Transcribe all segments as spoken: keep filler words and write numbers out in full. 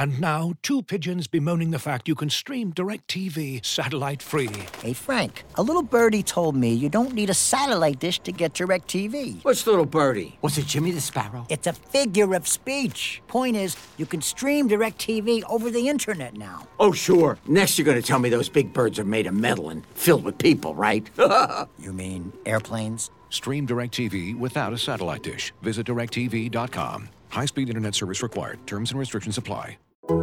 And now, two pigeons bemoaning the fact you can stream DirecTV satellite-free. Hey, Frank, a little birdie told me you don't need a satellite dish to get DirecTV. What's little birdie? Was it Jimmy the Sparrow? It's a figure of speech. Point is, you can stream DirecTV over the internet now. Oh, sure. Next you're gonna tell me those big birds are made of metal and filled with people, right? You mean airplanes? Stream DirecTV without a satellite dish. Visit direct T V dot com. High-speed internet service required. Terms and restrictions apply.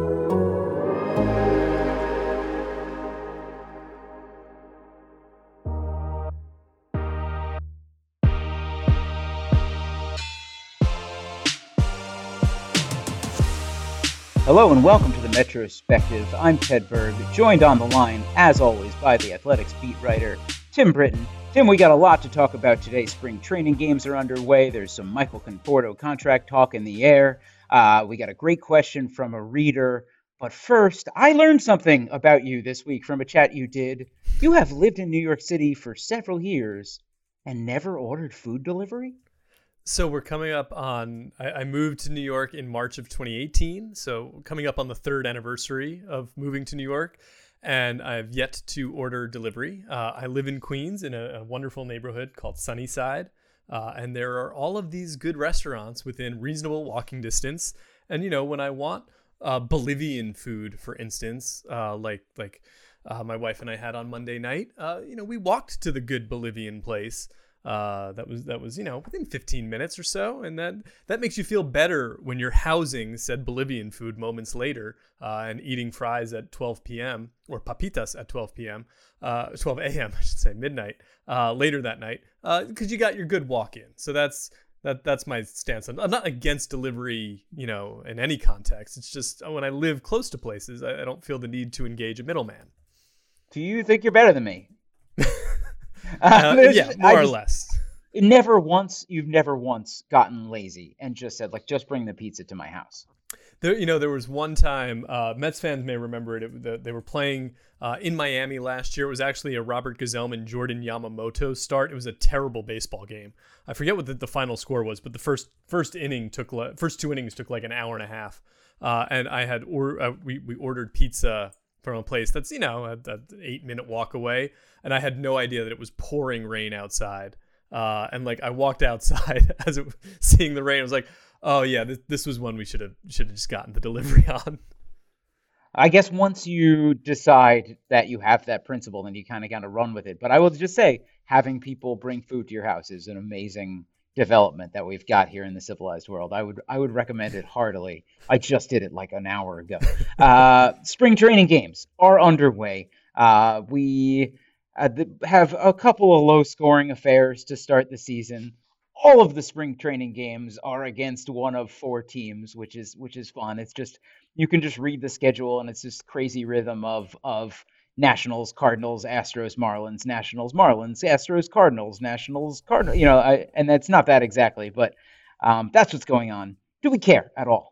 Hello and welcome to the Metrospective. I'm Ted Berg, joined on the line, as always, by the Athletics beat writer, Tim Britton. Tim, we got a lot to talk about today. Spring training games are underway. There's some Michael Conforto contract talk in the air. Uh, we got a great question from a reader. But first, I learned something about you this week from a chat you did. You have lived in New York City for several years and never ordered food delivery? So we're coming up on, I, I moved to New York in March of twenty eighteen. So coming up on the third anniversary of moving to New York. And I've yet to order delivery. Uh, I live in Queens in a, a wonderful neighborhood called Sunnyside. Uh, and there are all of these good restaurants within reasonable walking distance. And, you know, when I want uh, Bolivian food, for instance, uh, like like uh, my wife and I had on Monday night, uh, you know, we walked to the good Bolivian place. Uh, that was, that was, you know, within fifteen minutes or so. And that, that makes you feel better when you're housing said Bolivian food moments later, uh, and eating fries at twelve p.m. or papitas at twelve p.m., uh, twelve a.m., I should say, midnight, uh, later that night, uh, cause you got your good walk in. So that's, that, that's my stance. I'm, I'm not against delivery, you know, in any context. It's just when I live close to places, I, I don't feel the need to engage a middleman. Do you think you're better than me? Uh, uh, yeah, more just, or less. Never once, you've never once gotten lazy and just said, like, just bring the pizza to my house. There, you know, there was one time, uh, Mets fans may remember it, it the, they were playing uh, in Miami last year. It was actually a Robert Gazelman, Jordan Yamamoto start. It was a terrible baseball game. I forget what the, the final score was, but the first first inning took, le- first two innings took like an hour and a half. Uh, and I had, or uh, we, we ordered pizza from a place that's, you know, a, a eight minute walk away. And I had no idea that it was pouring rain outside. Uh, and like I walked outside as it seeing the rain. I was like, oh yeah, this, this was one we should have should have just gotten the delivery on. I guess once you decide that you have that principle, then you kind of got to run with it. But I will just say, having people bring food to your house is an amazing development that we've got here in the civilized world. I would I would recommend it heartily. I just did it like an hour ago. Uh, spring training games are underway. Uh, we uh, the, have a couple of low-scoring affairs to start the season. All of the spring training games are against one of four teams, which is which is fun. It's just you can just read the schedule, and it's this crazy rhythm of of Nationals, Cardinals, Astros, Marlins, Nationals, Marlins, Astros, Cardinals, Nationals, Cardinals. You know, I, and that's not that exactly, but um, that's what's going on. Do we care at all?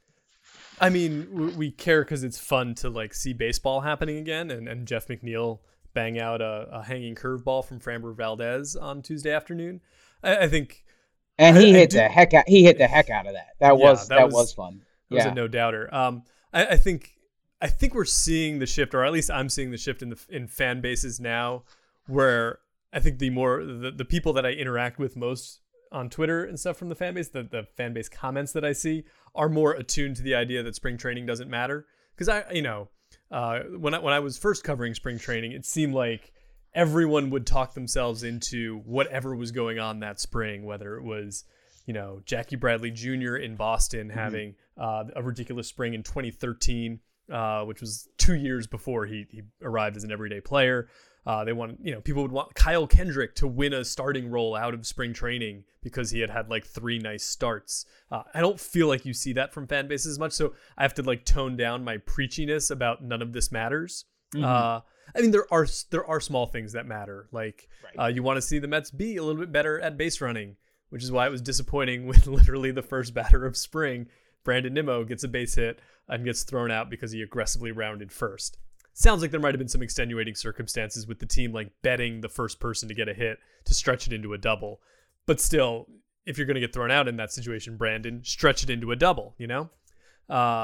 I mean, we care because it's fun to like see baseball happening again, and, and Jeff McNeil bang out a, a hanging curveball from Framber Valdez on Tuesday afternoon. I, I think, and he I, hit I the heck out. He hit the heck out of that. That yeah, was that, that was, was fun. That yeah. was a no doubter. Um, I, I think. I think we're seeing the shift, or at least I'm seeing the shift in the in fan bases now, where I think the more the, the people that I interact with most on Twitter and stuff from the fan base, the, the fan base comments that I see are more attuned to the idea that spring training doesn't matter. Because I, you know, uh, when I when I was first covering spring training, it seemed like everyone would talk themselves into whatever was going on that spring, whether it was, you know, Jackie Bradley Junior in Boston mm-hmm. having uh, a ridiculous spring in twenty thirteen. Uh, which was two years before he, he arrived as an everyday player. Uh, they want, you know, people would want Kyle Kendrick to win a starting role out of spring training because he had had like three nice starts. Uh, I don't feel like you see that from fan bases as much, so I have to like tone down my preachiness about none of this matters. Mm-hmm. Uh, I mean, there are there are small things that matter. Like right. uh, you want to see the Mets be a little bit better at base running, which is why it was disappointing when literally the first batter of spring, Brandon Nimmo, gets a base hit and gets thrown out because he aggressively rounded first. Sounds like there might have been some extenuating circumstances with the team like betting the first person to get a hit to stretch it into a double. But still, if you're going to get thrown out in that situation, Brandon, stretch it into a double, you know? Uh,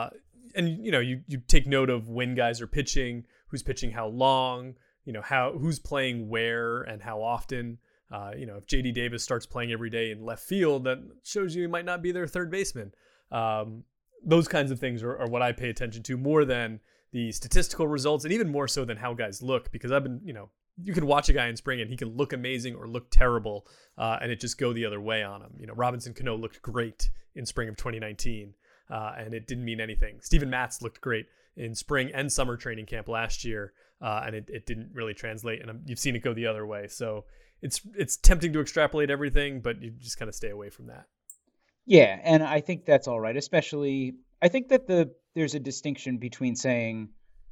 and you know, you you take note of when guys are pitching, who's pitching how long, you know, how who's playing where and how often. Uh, you know, if J D Davis starts playing every day in left field, that shows you he might not be their third baseman. Um, those kinds of things are, are what I pay attention to more than the statistical results, and even more so than how guys look, because I've been, you know, you can watch a guy in spring and he can look amazing or look terrible, uh, and it just go the other way on him. You know, Robinson Cano looked great in spring of twenty nineteen, uh, and it didn't mean anything. Steven Matz looked great in spring and summer training camp last year, uh, and it, it didn't really translate, and you've seen it go the other way. So it's it's tempting to extrapolate everything, but you just kind of stay away from that. Yeah, and I think that's all right. Especially, I think that the there's a distinction between saying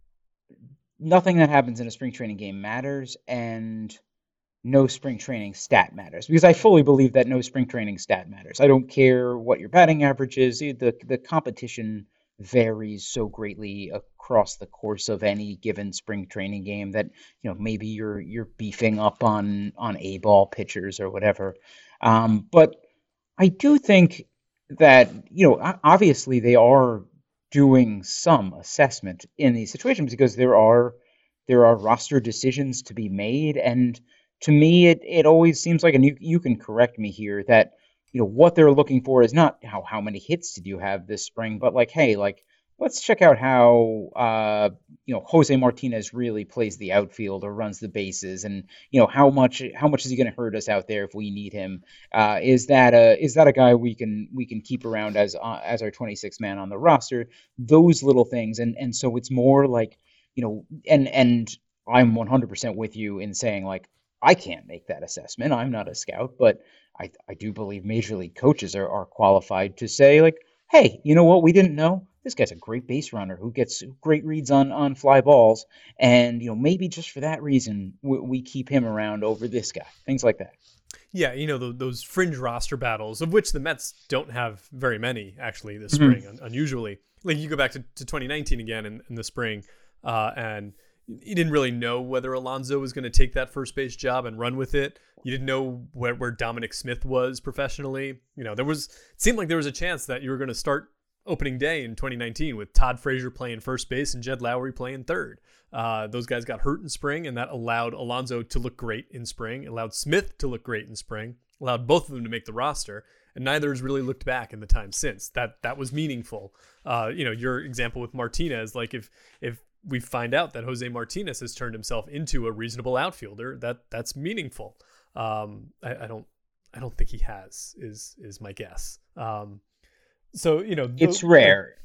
nothing that happens in a spring training game matters and no spring training stat matters. Because I fully believe that no spring training stat matters. I don't care what your batting average is. The the competition varies so greatly across the course of any given spring training game that, you know, maybe you're you're beefing up on on A ball pitchers or whatever. Um, but I do think that, you know, obviously they are doing some assessment in these situations because there are there are roster decisions to be made, and to me it it always seems like, and you you can correct me here, that, you know, what they're looking for is not how how many hits did you have this spring, but like, hey, like, let's check out how uh, you know, Jose Martinez really plays the outfield or runs the bases, and, you know, how much how much is he going to hurt us out there if we need him? Uh, is that a is that a guy we can we can keep around as uh, as our twenty-sixth man on the roster? Those little things, and and so it's more like, you know, and and I'm one hundred percent with you in saying, like, I can't make that assessment. I'm not a scout, but I, I do believe major league coaches are, are qualified to say, like, hey, you know what we didn't know? This guy's a great base runner who gets great reads on, on fly balls. And, you know, maybe just for that reason, we, we keep him around over this guy. Things like that. Yeah, you know, the, those fringe roster battles, of which the Mets don't have very many, actually, this Mm-hmm. spring, un- unusually. Like, you go back to, to twenty nineteen again in, in the spring, uh, and you didn't really know whether Alonso was going to take that first base job and run with it. You didn't know where, where Dominic Smith was professionally. You know, there was, it seemed like there was a chance that you were going to start opening day in twenty nineteen with Todd Frazier playing first base and Jed Lowry playing third. Uh, those guys got hurt in spring, and that allowed Alonso to look great in spring, allowed Smith to look great in spring, allowed both of them to make the roster, and neither has really looked back in the time since. That that was meaningful. Uh, you know, your example with Martinez, like if if we find out that Jose Martinez has turned himself into a reasonable outfielder, that that's meaningful. Um, I, I don't I don't think he has, is is my guess. Um, so, you know, It's rare.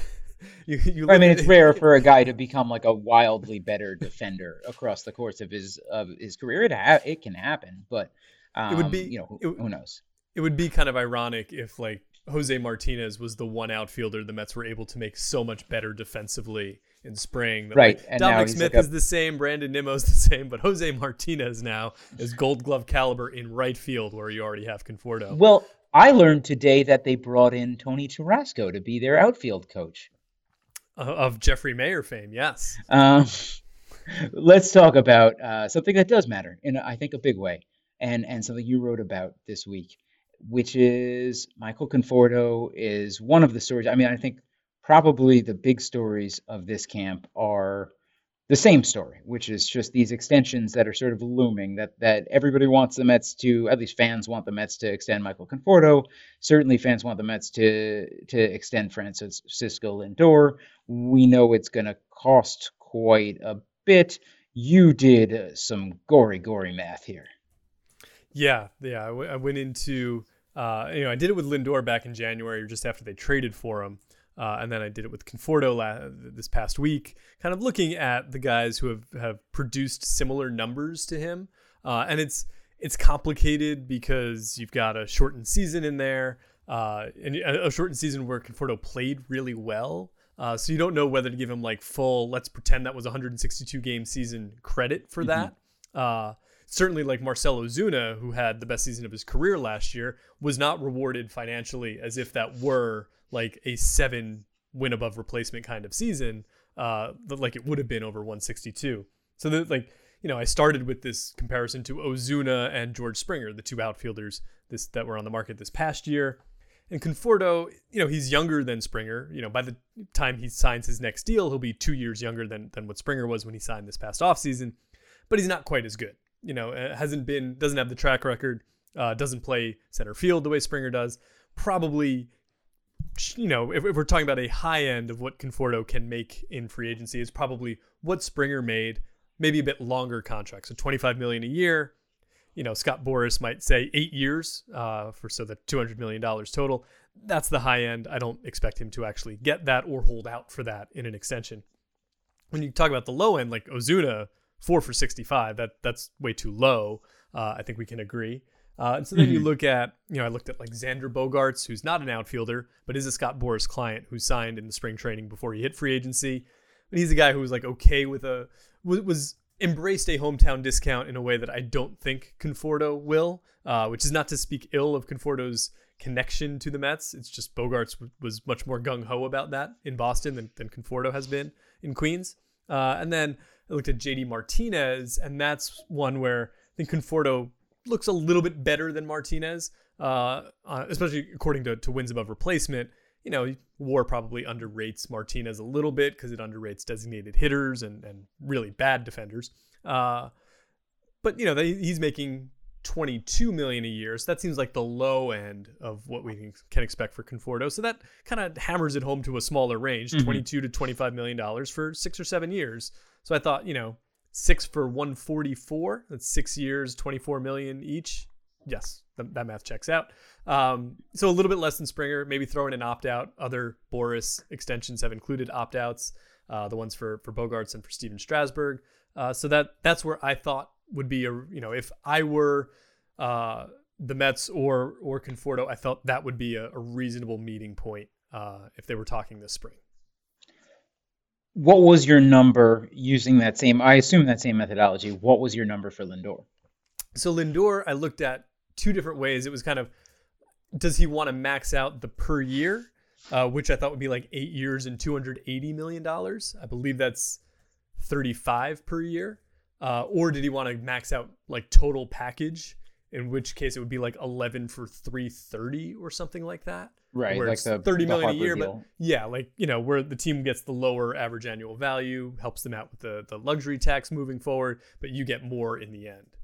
you, you I mean, look it's at- rare for a guy to become like a wildly better defender across the course of his of his career. It ha- it can happen, but um, It would be- you know, who, it- who knows? It would be kind of ironic if, like, Jose Martinez was the one outfielder the Mets were able to make so much better defensively in spring. That, Right, like, and now Dominic he's Smith like a- is the same, Brandon Nimmo's the same, but Jose Martinez now is Gold Glove caliber in right field, where you already have Conforto. Well, I learned today that they brought in Tony Tarasco to be their outfield coach. Uh, of Jeffrey Mayer fame, yes. Um, let's talk about uh, something that does matter in, I think, a big way, and and something you wrote about this week, which is Michael Conforto is one of the stories. I mean, I think probably the big stories of this camp are the same story, which is just these extensions that are sort of looming, that that everybody wants the Mets to, at least fans want the Mets to extend Michael Conforto. Certainly fans want the Mets to to extend Francisco Lindor. We know it's going to cost quite a bit. You did uh, some gory, gory math here. Yeah, yeah. I, w- I went into, uh, you know, I did it with Lindor back in January, just after they traded for him. Uh, and then I did it with Conforto la- this past week, kind of looking at the guys who have, have produced similar numbers to him. Uh, and it's it's complicated because you've got a shortened season in there, uh, and a shortened season where Conforto played really well. Uh, so you don't know whether to give him like full, let's pretend that was a one hundred sixty-two game season credit for Mm-hmm. that. Uh, certainly like Marcell Ozuna, who had the best season of his career last year, was not rewarded financially as if that were like a seven win above replacement kind of season, uh, like it would have been over one sixty-two. So that, like, you know, I started with this comparison to Ozuna and George Springer, the two outfielders this that were on the market this past year. And Conforto, you know, he's younger than Springer. You know, by the time he signs his next deal, he'll be two years younger than than what Springer was when he signed this past offseason. But he's not quite as good. You know, hasn't been, doesn't have the track record, uh, doesn't play center field the way Springer does. Probably, you know, if, if we're talking about a high end of what Conforto can make in free agency, is probably what Springer made, maybe a bit longer contract. So twenty-five million dollars a year. You know, Scott Boras might say eight years uh, for so the two hundred million dollars total. That's the high end. I don't expect him to actually get that or hold out for that in an extension. When you talk about the low end, like Ozuna, four for sixty-five, that that's way too low. Uh, I think we can agree. Uh, and so then mm-hmm. you look at, you know, I looked at like Xander Bogaerts, who's not an outfielder, but is a Scott Boras client who signed in the spring training before he hit free agency. But he's a guy who was like okay with a, was embraced a hometown discount in a way that I don't think Conforto will, uh, which is not to speak ill of Conforto's connection to the Mets. It's just Bogaerts w- was much more gung-ho about that in Boston than, than Conforto has been in Queens. Uh, and then I looked at J D Martinez, and that's one where I think Conforto looks a little bit better than Martinez, uh, uh, especially according to, to wins above replacement. You know, WAR probably underrates Martinez a little bit because it underrates designated hitters and, and really bad defenders. Uh, but, you know, they, he's making twenty-two million dollars a year. So that seems like the low end of what we can expect for Conforto. So that kind of hammers it home to a smaller range, mm-hmm. twenty-two to twenty-five million dollars for six or seven years. So I thought, you know, six for one forty-four, that's six years, twenty-four million dollars each. Yes, th- that math checks out. Um, so a little bit less than Springer, maybe throw in an opt-out. Other Boras extensions have included opt-outs, uh, the ones for, for Bogaerts and for Steven Strasburg. Uh, so that that's where I thought would be, a you know, if I were uh, the Mets or or Conforto, I felt that would be a, a reasonable meeting point uh, if they were talking this spring. What was your number using that same, I assume that same methodology, what was your number for Lindor? So Lindor, I looked at two different ways. It was kind of, does he want to max out the per year, uh, which I thought would be like eight years and two hundred eighty million dollars. I believe that's thirty-five per year. Uh, or did he want to max out like total package, in which case it would be like eleven for three thirty or something like that. Right, where like it's the thirty million the a year, deal. But yeah, like, you know, where the team gets the lower average annual value, helps them out with the, the luxury tax moving forward, but you get more in the end.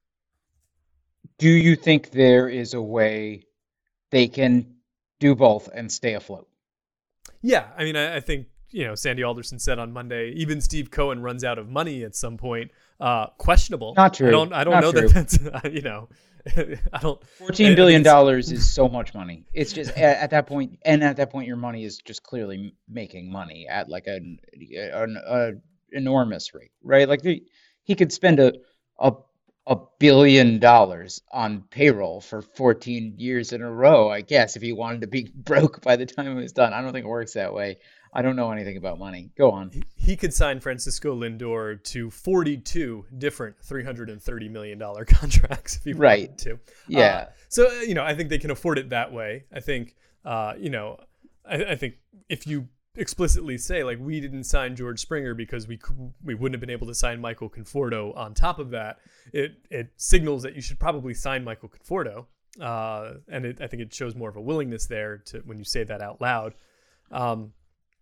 Do you think there is a way they can do both and stay afloat? Yeah, I mean, I, I think, you know, Sandy Alderson said on Monday, even Steve Cohen runs out of money at some point. Uh, questionable. Not true. I don't, I don't Not know true. that that's, you know, I don't. fourteen billion dollars is so much money. It's just at, at that point, and at that point, your money is just clearly making money at like an, an a enormous rate, right? Like the, he could spend a, a a billion dollars on payroll for fourteen years in a row, I guess, if he wanted to be broke by the time it was done. I don't think it works that way. I don't know anything about money. Go on. He could sign Francisco Lindor to forty-two different three hundred thirty million dollars contracts if he right. wanted to. Yeah. Uh, so, you know, I think they can afford it that way. I think, uh, you know, I, I think if you explicitly say, like, we didn't sign George Springer because we we wouldn't have been able to sign Michael Conforto on top of that, it it signals that you should probably sign Michael Conforto. Uh, and it, I think it shows more of a willingness there to when you say that out loud. Um,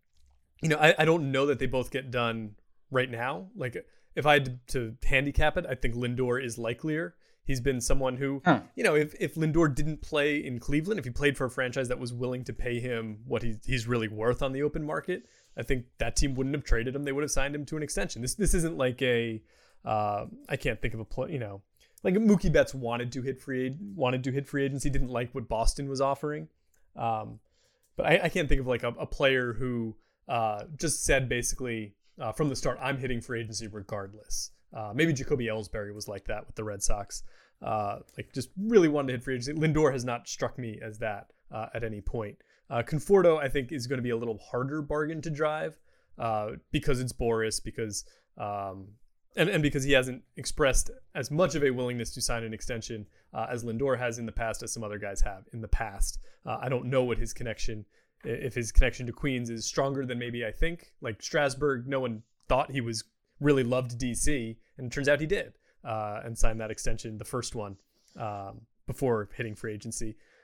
You know, I, I don't know that they both get done right now. Like, if I had to handicap it, I think Lindor is likelier. He's been someone who, huh. you know, if, if Lindor didn't play in Cleveland, if he played for a franchise that was willing to pay him what he, he's really worth on the open market, I think that team wouldn't have traded him. They would have signed him to an extension. This this isn't like a, uh, I can't think of a play, you know, like Mookie Betts wanted to hit free wanted to hit free agency, didn't like what Boston was offering. Um, but I, I can't think of like a, a player who, Uh, just said basically uh, from the start, I'm hitting free agency regardless. Uh, maybe Jacoby Ellsbury was like that with the Red Sox. Uh, like just really wanted to hit free agency. Lindor has not struck me as that uh, at any point. Uh, Conforto, I think, is going to be a little harder bargain to drive uh, because it's Boras, because um, and, and because he hasn't expressed as much of a willingness to sign an extension uh, as Lindor has in the past, as some other guys have in the past. Uh, I don't know what his connection if his connection to Queens is stronger than maybe I think. Like Strasburg, no one thought he was really loved D C, and it turns out he did, uh, and signed that extension, the first one, um, before hitting free agency.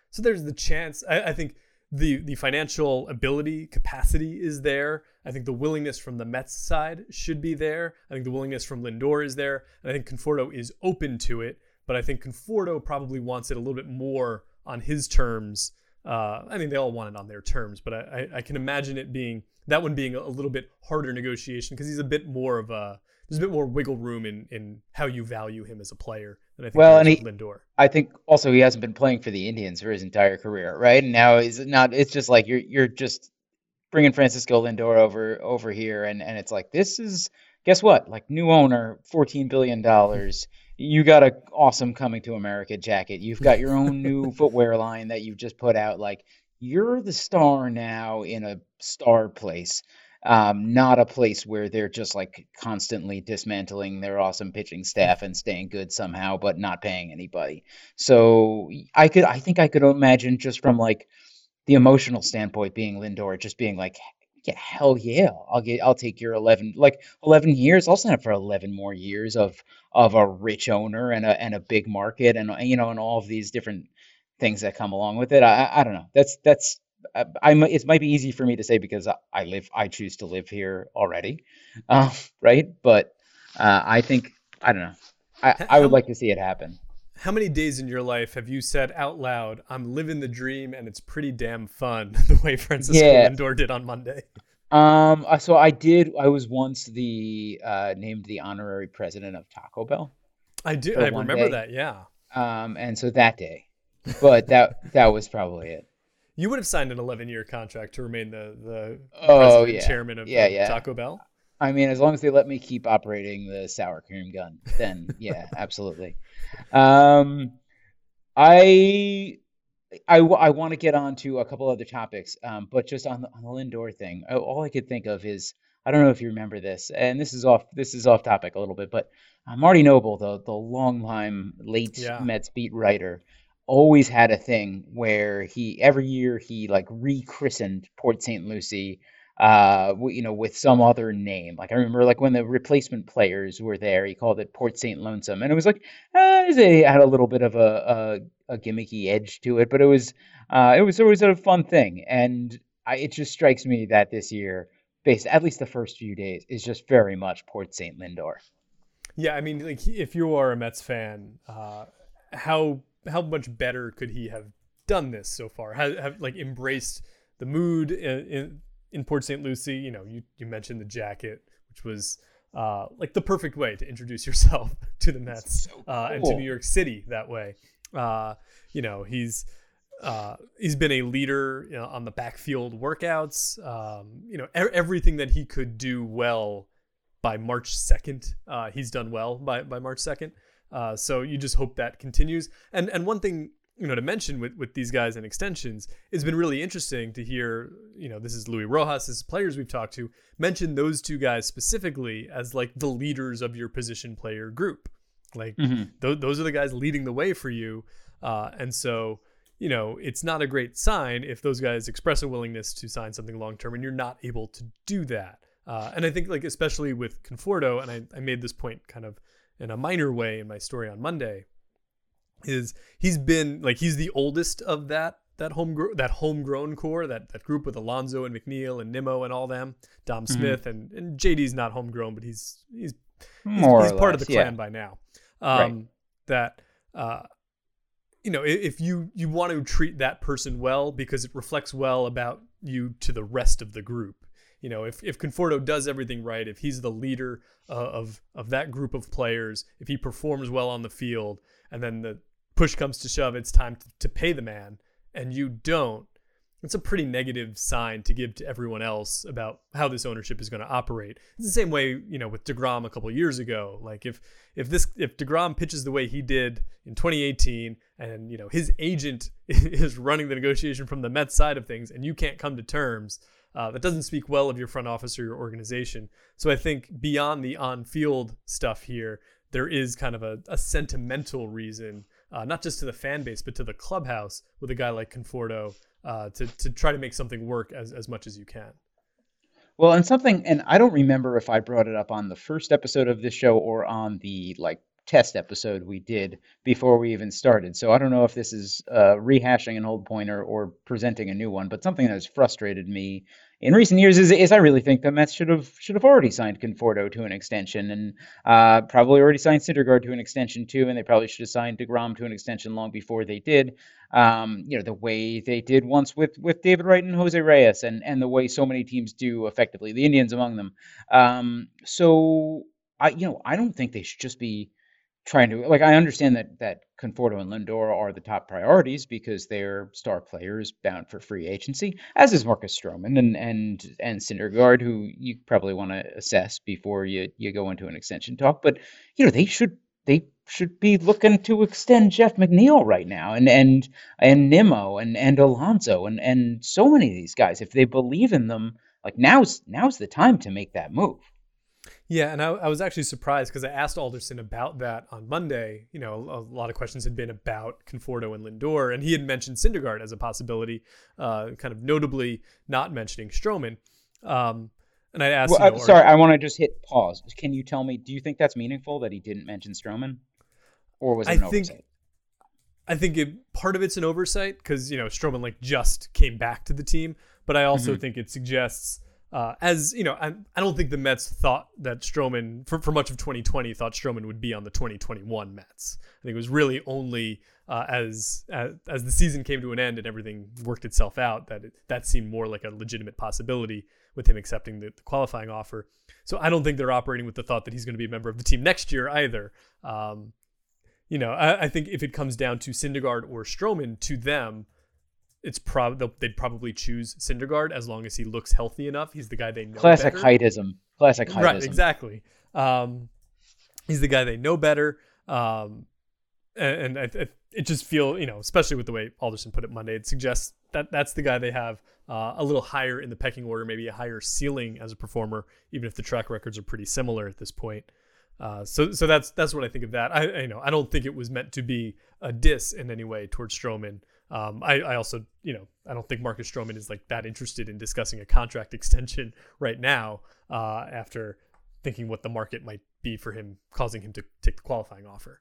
So there's the chance. I, I think the the financial ability, capacity is there. I think the willingness from the Mets side should be there. I think the willingness from Lindor is there. And I think Conforto is open to it. But I think Conforto probably wants it a little bit more on his terms. Uh, I mean, they all want it on their terms, but I, I, I can imagine it being that one being a little bit harder negotiation because he's a bit more of a there's a bit more wiggle room in, in how you value him as a player than I think Well, there and is he, with Lindor. I think also he hasn't been playing for the Indians for his entire career, right? And now he's not. It's just like you're you're just bringing Francisco Lindor over over here, and and it's like this is guess what? Like new owner, fourteen billion dollars. You got a awesome Coming to America jacket. You've got your own new footwear line that you've just put out. Like you're the star now in a star place. Um, not a place where they're just like constantly dismantling their awesome pitching staff and staying good somehow, but not paying anybody. So I could, I think I could imagine just from like the emotional standpoint being Lindor, just being like, yeah, hell yeah, I'll get, I'll take your eleven, like eleven years. I'll sign up for eleven more years of, of a rich owner and a, and a big market and, you know, and all of these different things that come along with it. I, I don't know. That's, that's, I, I it might be easy for me to say because I, I live, I choose to live here already, uh, right? But uh, I think I don't know. I, I would like to see it happen. How many days in your life have you said out loud, "I'm living the dream and it's pretty damn fun," the way Francisco Yeah. Lindor did on Monday? Um, uh, so I did. I was once the uh, named the honorary president of Taco Bell. I do. For I one remember day. that. Yeah. Um, and so that day, but that that was probably it. You would have signed an eleven-year contract to remain the the Oh, president yeah. chairman of, Yeah, of yeah. Taco Bell. I mean, as long as they let me keep operating the sour cream gun, then yeah, absolutely. Um, I, I, I want to get on to a couple other topics, um, but just on the, on the Lindor thing, I- all I could think of is I don't know if you remember this, and this is off this is off topic a little bit, but uh, Marty Noble, the the longtime late Yeah. Mets beat writer, always had a thing where he every year he like rechristened Port Saint Lucie uh w- you know with some other name. Like I remember like when the replacement players were there, he called it Port Saint Lonesome, and it was like uh, it had a little bit of a, a a gimmicky edge to it, but it was uh it was always a fun thing. And I, it just strikes me that this year, based at least the first few days, is just very much Port Saint Lindor. Yeah, I mean, like if you are a Mets fan, uh, how how much better could he have done this so far? Have, have like embraced the mood in, in in Port Saint Lucie? You know, you you mentioned the jacket, which was uh, like the perfect way to introduce yourself to the Mets So uh, and to cool. New York City that way. Uh, you know, he's uh, he's been a leader, you know, on the backfield workouts. Um, you know, e- everything that he could do well by March second, uh, he's done well by, by March second. Uh, so you just hope that continues. And and one thing, you know, to mention with, with these guys and extensions, it's been really interesting to hear, you know, this is Louis Rojas, this is players we've talked to, mention those two guys specifically as like the leaders of your position player group. Like Mhm. th- those are the guys leading the way for you. Uh, and so, you know, it's not a great sign if those guys express a willingness to sign something long-term and you're not able to do that. Uh, and I think like, especially with Conforto, and I, I made this point kind of in a minor way in my story on Monday, is he's been like, he's the oldest of that, that home, that homegrown core, that, that group with Alonso and McNeil and Nimmo and all them, Dom Smith, and, and J D's not homegrown, but he's, he's, he's, More he's or part of less, the yeah. clan by now. Um, Right. That, uh, you know, i- if you, you want to treat that person well because it reflects well about you to the rest of the group. You know, if, if Conforto does everything right, if he's the leader uh, of of that group of players, if he performs well on the field, and then the push comes to shove, it's time to, to pay the man, and you don't, it's a pretty negative sign to give to everyone else about how this ownership is going to operate. It's the same way, you know, with DeGrom a couple years ago. Like if if this if DeGrom pitches the way he did in twenty eighteen, and you know his agent is running the negotiation from the Mets side of things, and you can't come to terms, uh, that doesn't speak well of your front office or your organization. So I think beyond the on-field stuff here, there is kind of a, a sentimental reason, uh, not just to the fan base, but to the clubhouse with a guy like Conforto, uh, to to try to make something work as, as much as you can. Well, and something, and I don't remember if I brought it up on the first episode of this show or on the like test episode we did before we even started. So I don't know if this is uh, rehashing an old point or, or presenting a new one, but something that has frustrated me in recent years is, is I really think the Mets should have should have already signed Conforto to an extension, and uh, probably already signed Syndergaard to an extension too, and they probably should have signed DeGrom to an extension long before they did. Um, you know, the way they did once with, with David Wright and Jose Reyes, and, and the way so many teams do effectively, the Indians among them. Um, so I you know I don't think they should just be trying to, like, I understand that that Conforto and Lindor are the top priorities because they're star players bound for free agency, as is Marcus Stroman and and and Syndergaard, who you probably want to assess before you you go into an extension talk. But you know, they should they should be looking to extend Jeff McNeil right now, and and and Nimmo and and Alonso and and so many of these guys. If they believe in them, like now's now's the time to make that move. Yeah, and I, I was actually surprised because I asked Alderson about that on Monday. You know, a, a lot of questions had been about Conforto and Lindor, and he had mentioned Syndergaard as a possibility, uh, kind of notably not mentioning Stroman. Um, and I asked, well, you know, uh, sorry, are, I want to just hit pause. Can you tell me, do you think that's meaningful that he didn't mention Stroman, or was it an I think, oversight? I think it, part of it's an oversight because, you know, Stroman like just came back to the team, but I also mm-hmm. think it suggests. Uh, as you know, I, I don't think the Mets thought that Stroman, for, for much of twenty twenty, thought Stroman would be on the twenty twenty-one Mets. I think it was really only uh, as, as as the season came to an end and everything worked itself out that it, that seemed more like a legitimate possibility with him accepting the, the qualifying offer. So I don't think they're operating with the thought that he's going to be a member of the team next year either. Um, you know, I, I think if it comes down to Syndergaard or Stroman, to them, it's probably they'd probably choose Syndergaard as long as he looks healthy enough. He's the guy they know. Classic better. heightism. Classic heightism. Right, exactly. Um, he's the guy they know better. Um, and, and I, I, it just feel, you know, especially with the way Alderson put it Monday, it suggests that that's the guy they have uh, a little higher in the pecking order, maybe a higher ceiling as a performer, even if the track records are pretty similar at this point. Uh, so, so that's that's what I think of that. I, I you know I don't think it was meant to be a diss in any way towards Stroman. Um, I, I also, you know, I don't think Marcus Stroman is like that interested in discussing a contract extension right now uh, after thinking what the market might be for him, causing him to take the qualifying offer.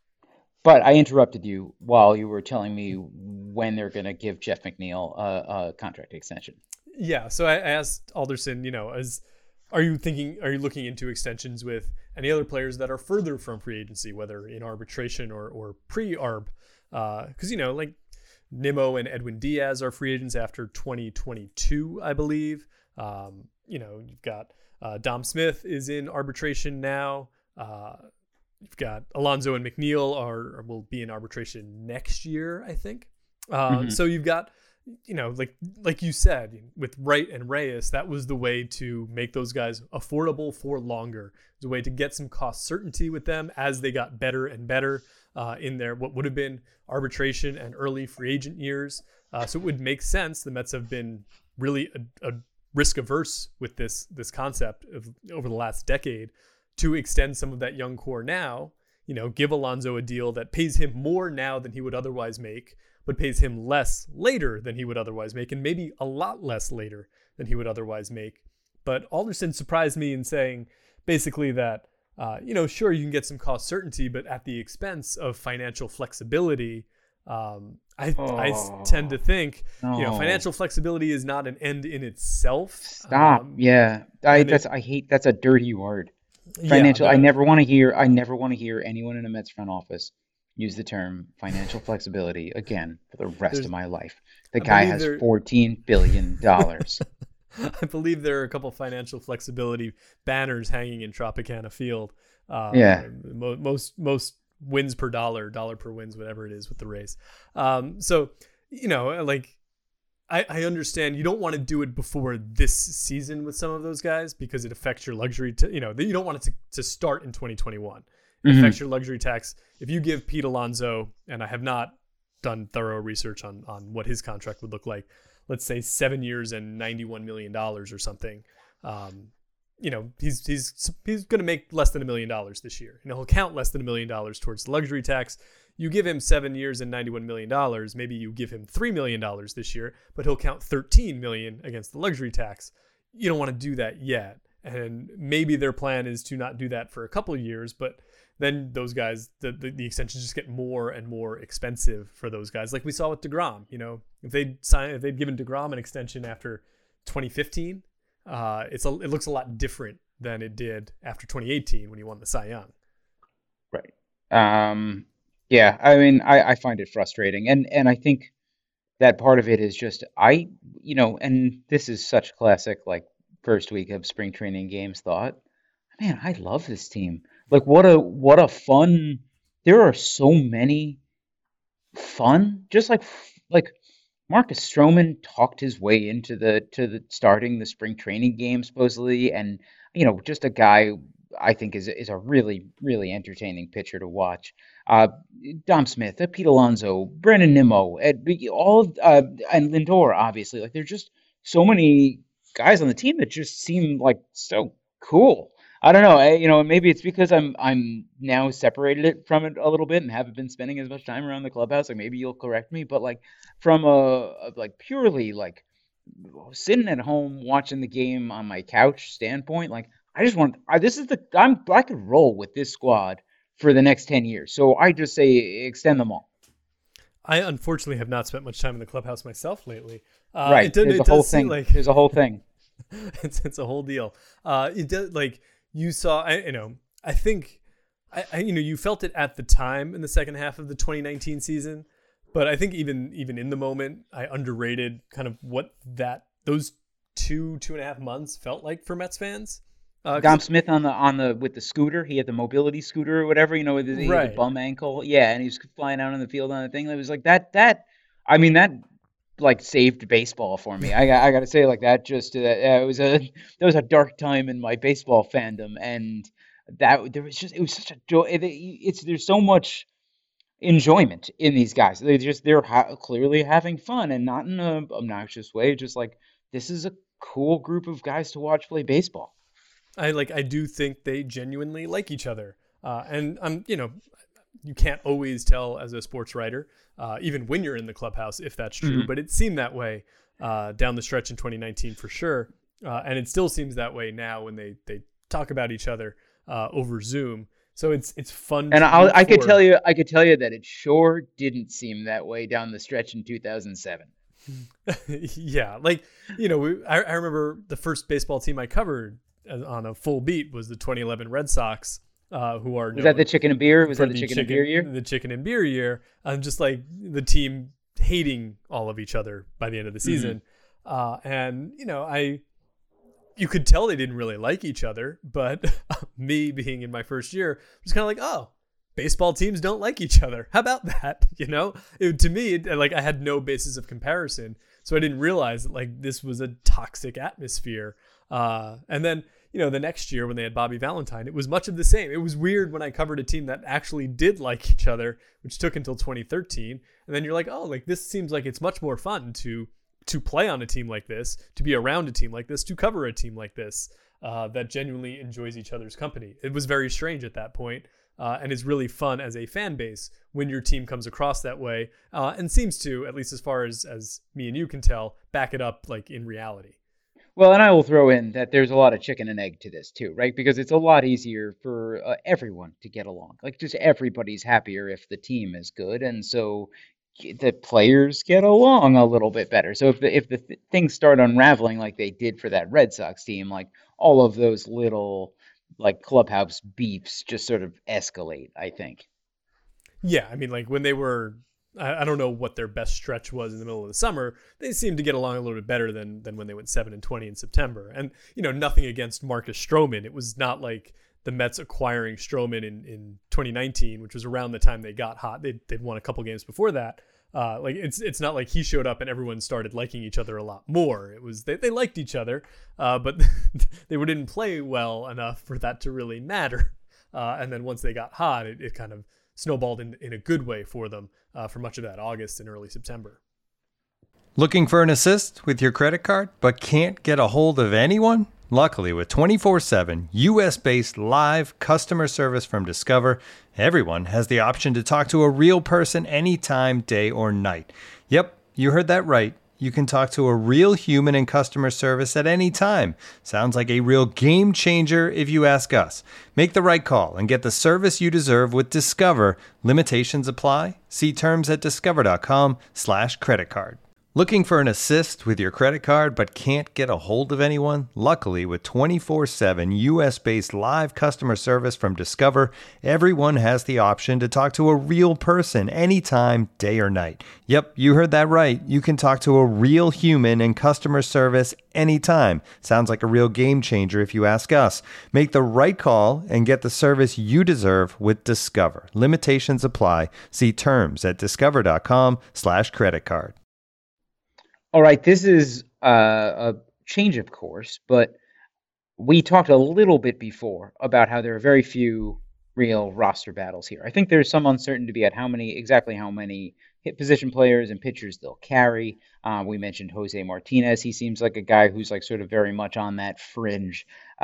But I interrupted you while you were telling me when they're going to give Jeff McNeil a, a contract extension. Yeah. So I asked Alderson, you know, as are you thinking, are you looking into extensions with any other players that are further from free agency, whether in arbitration or, or pre-arb? Uh, cause you know, like, Nimmo and Edwin Diaz are free agents after twenty twenty-two, I believe. Um, you know, you've got uh, Dom Smith is in arbitration now. Uh, you've got Alonso and McNeil are will be in arbitration next year, I think. Uh, mm-hmm. So you've got, you know, like like you said, with Wright and Reyes, that was the way to make those guys affordable for longer. It was a way to get some cost certainty with them as they got better and better uh, in their what would have been arbitration and early free agent years. Uh, so it would make sense. The Mets have been really a, a risk averse with this this concept of over the last decade to extend some of that young core now. You know, give Alonso a deal that pays him more now than he would otherwise make, but pays him less later than he would otherwise make, and maybe a lot less later than he would otherwise make. But Alderson surprised me in saying basically that, uh, you know, sure, you can get some cost certainty, but at the expense of financial flexibility. Um, I, oh, I tend to think, no. you know, financial flexibility is not an end in itself. Stop. Um, yeah. I, that's, it, I hate, that's a dirty word. Financial. Yeah, but, I never want to hear, I never want to hear anyone in a Mets front office use the term financial flexibility again for the rest of my life. The I guy has there... fourteen billion dollars. I believe there are a couple financial flexibility banners hanging in Tropicana Field. Uh, yeah. Most most wins per dollar, dollar per wins, whatever it is with the Rays. Um, so, you know, like, I, I understand you don't want to do it before this season with some of those guys because it affects your luxury. T- you know, you don't want it to, to start in twenty twenty-one. It mm-hmm. affects your luxury tax. If you give Pete Alonso, and I have not done thorough research on, on what his contract would look like, let's say seven years and ninety-one million dollars or something, um, you know, he's he's he's going to make less than a million dollars this year. And he'll count less than a million dollars towards the luxury tax. You give him seven years and ninety-one million dollars, maybe you give him three million dollars this year, but he'll count thirteen million dollars against the luxury tax. You don't want to do that yet. And maybe their plan is to not do that for a couple of years, but then those guys, the, the, the extensions just get more and more expensive for those guys. Like we saw with DeGrom, you know, if they'd signed, if they'd given DeGrom an extension after twenty fifteen, uh, it's a, it looks a lot different than it did after twenty eighteen when he won the Cy Young. Right. Um, yeah, I mean, I, I find it frustrating. And, and I think that part of it is just, I, you know, and this is such classic, like, first week of spring training games thought, man, I love this team. Like, what a, what a fun, there are so many fun, just like, like Marcus Stroman talked his way into the, to the starting the spring training game supposedly. And, you know, just a guy I think is, is a really, really entertaining pitcher to watch. Uh, Dom Smith, uh, Pete Alonso, Brandon Nimmo, Ed, all, uh, and Lindor, obviously. Like, there's just so many guys on the team that just seem like so cool. I don't know. I, you know, maybe it's because I'm I'm now separated it from it a little bit and haven't been spending as much time around the clubhouse. Like, maybe you'll correct me, but like from a, a like purely like sitting at home watching the game on my couch standpoint, like I just want I, this is the I'm I could roll with this squad for the next ten years. So I just say extend them all. I unfortunately have not spent much time in the clubhouse myself lately. Uh, right, it does, there's it a whole does seem thing. like There's a whole thing. it's it's a whole deal. Uh, it does like you saw. I, you know, I think, I, I you know you felt it at the time in the second half of the twenty nineteen season, but I think even even in the moment, I underrated kind of what that those two two and a half months felt like for Mets fans. Uh, Dom Smith on the on the with the scooter, he had the mobility scooter or whatever, you know, with the, right. the bum ankle, yeah, and he was flying out on the field on the thing. It was like that. That I mean, that like saved baseball for me. I got I got to say, like that just uh, it was a that was a dark time in my baseball fandom, and that there was just it was such a joy. It, it's there's so much enjoyment in these guys. They just they're ha- clearly having fun and not in a obnoxious way. Just like this is a cool group of guys to watch play baseball. I like I do think they genuinely like each other, uh, and I'm you know you can't always tell as a sports writer, uh, even when you're in the clubhouse, if that's true. Mm-hmm. But it seemed that way uh, down the stretch in twenty nineteen for sure, uh, and it still seems that way now when they they talk about each other uh, over Zoom. So it's it's fun. And I'll, I could tell you I could tell you that it sure didn't seem that way down the stretch in two thousand seven. Yeah, like you know, we, I, I remember the first baseball team I covered on a full beat was the twenty eleven Red Sox, uh, who are was that the chicken and beer? Was that the, the chicken, chicken and beer year? The chicken and beer year. I'm just like the team hating all of each other by the end of the season, mm-hmm. uh, and you know, I you could tell they didn't really like each other. But me being in my first year was kind of like, oh, baseball teams don't like each other. How about that? You know, it, to me, it, like I had no basis of comparison, so I didn't realize that like this was a toxic atmosphere. Uh, and then, you know, the next year when they had Bobby Valentine, it was much of the same. It was weird when I covered a team that actually did like each other, which took until twenty thirteen. And then you're like, oh, like this seems like it's much more fun to to play on a team like this, to be around a team like this, to cover a team like this uh, that genuinely enjoys each other's company. It was very strange at that point, uh, and is really fun as a fan base when your team comes across that way uh, and seems to, at least as far as, as me and you can tell, back it up like in reality. Well, and I will throw in that there's a lot of chicken and egg to this too, right? Because it's a lot easier for uh, everyone to get along. Like just everybody's happier if the team is good, and so the players get along a little bit better. So if the if the th- things start unraveling like they did for that Red Sox team, like all of those little like clubhouse beefs just sort of escalate, I think. Yeah, I mean, like when they were. I don't know what their best stretch was in the middle of the summer. They seemed to get along a little bit better than than when they went seven and twenty in September. And, you know, nothing against Marcus Stroman. It was not like the Mets acquiring Stroman in, in twenty nineteen, which was around the time they got hot. They'd, they'd won a couple games before that. Uh, like it's it's not like he showed up and everyone started liking each other a lot more. It was they, they liked each other, uh, but they didn't play well enough for that to really matter. Uh, and then once they got hot, it, it kind of snowballed in, in a good way for them uh, for much of that August and early September. Looking for an assist with your credit card, but can't get a hold of anyone? Luckily, with twenty-four seven U S-based live customer service from Discover, everyone has the option to talk to a real person anytime, day or night. Yep, you heard that right. you can talk to a real human in customer service at any time. Sounds like a real game changer if you ask us. Make the right call and get the service you deserve with Discover. Limitations apply. See terms at discover.com slash credit card. Looking for an assist with your credit card but can't get a hold of anyone? Luckily, with twenty-four seven U S-based live customer service from Discover, everyone has the option to talk to a real person anytime, day or night. Yep, you heard that right. You can talk to a real human in customer service anytime. Sounds like a real game changer if you ask us. Make the right call and get the service you deserve with Discover. Limitations apply. See terms at discover.com slash credit card. All right, this is uh, a change of course, but we talked a little bit before about how there are very few real roster battles here. I think there's some uncertainty at how many, exactly how many hit position players and pitchers they'll carry. Uh, we mentioned Jose Martinez. He seems like a guy who's like sort of very much on that fringe.